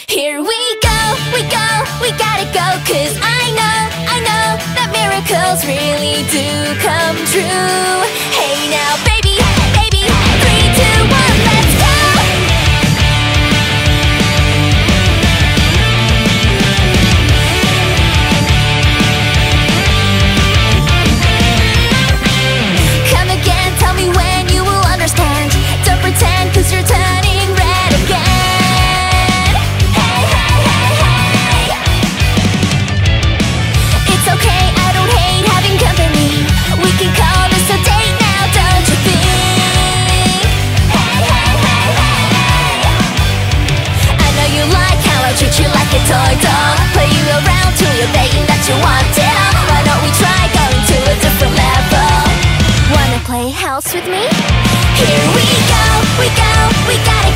Here we go, we gotta go. Cause I know that miracles really do come true. Hey now baby, baby, 3, 2, 1, let's go. Come again, tell me when you will understand. Don't pretend, cause you're turning red again. Hey, hey, hey, hey. It's okay, I don't hate having company. We can call this a date now, don't you think? Hey, hey, hey, hey. I know you like how I treat you like a toy doll. Play you around till you're begging that you want it all. Why don't we try going to a different level? Wanna play house with me? Here we go, we gotta